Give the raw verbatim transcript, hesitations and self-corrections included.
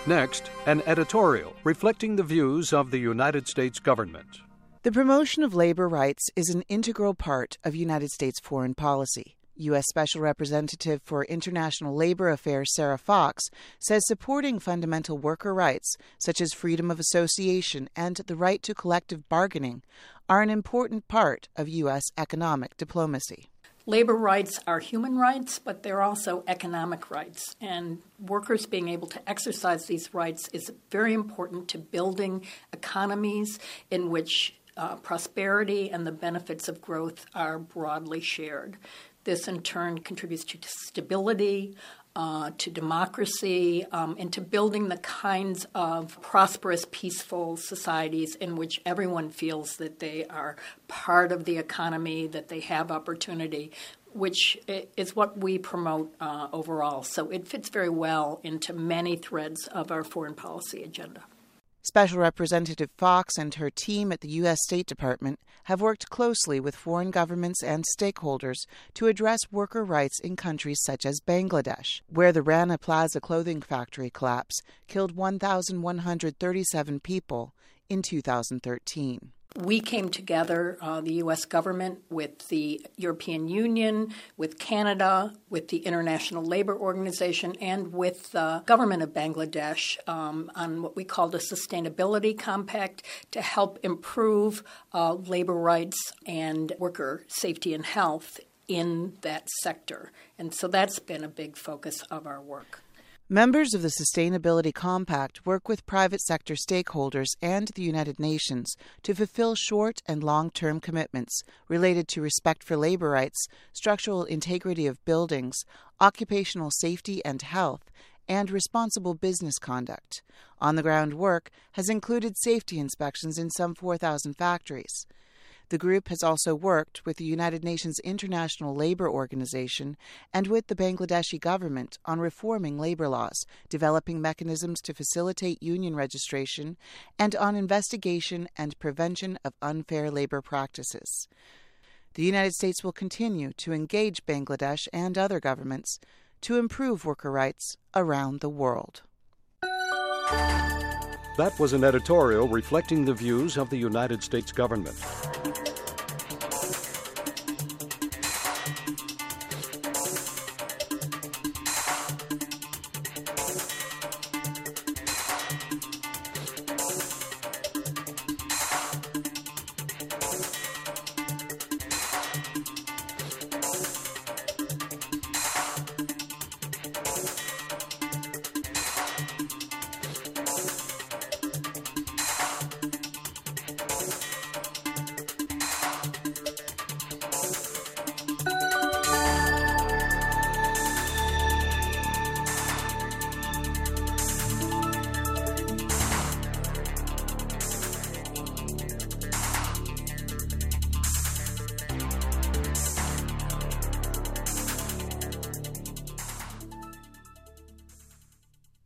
Next, an editorial reflecting the views of the United States government. The promotion of labor rights is an integral part of United States foreign policy. U S. Special Representative for International Labor Affairs Sarah Fox says supporting fundamental worker rights, such as freedom of association and the right to collective bargaining, are an important part of U S economic diplomacy. Labor rights are human rights, but they're also economic rights. And workers being able to exercise these rights is very important to building economies in which uh, prosperity and the benefits of growth are broadly shared. This, in turn, contributes to stability, uh, to democracy, um, and to building the kinds of prosperous, peaceful societies in which everyone feels that they are part of the economy, that they have opportunity, which is what we promote uh, overall. So it fits very well into many threads of our foreign policy agenda. Special Representative Fox and her team at the U S. State Department have worked closely with foreign governments and stakeholders to address worker rights in countries such as Bangladesh, where the Rana Plaza clothing factory collapse killed one thousand one hundred thirty-seven people in two thousand thirteen. We came together, uh, the U S government, with the European Union, with Canada, with the International Labor Organization, and with the government of Bangladesh um, on what we called a sustainability compact to help improve uh, labor rights and worker safety and health in that sector. And so that's been a big focus of our work. Members of the Sustainability Compact work with private sector stakeholders and the United Nations to fulfill short and long-term commitments related to respect for labor rights, structural integrity of buildings, occupational safety and health, and responsible business conduct. On-the-ground work has included safety inspections in some four thousand factories. The group has also worked with the United Nations International Labor Organization and with the Bangladeshi government on reforming labor laws, developing mechanisms to facilitate union registration, and on investigation and prevention of unfair labor practices. The United States will continue to engage Bangladesh and other governments to improve worker rights around the world. That was an editorial reflecting the views of the United States government.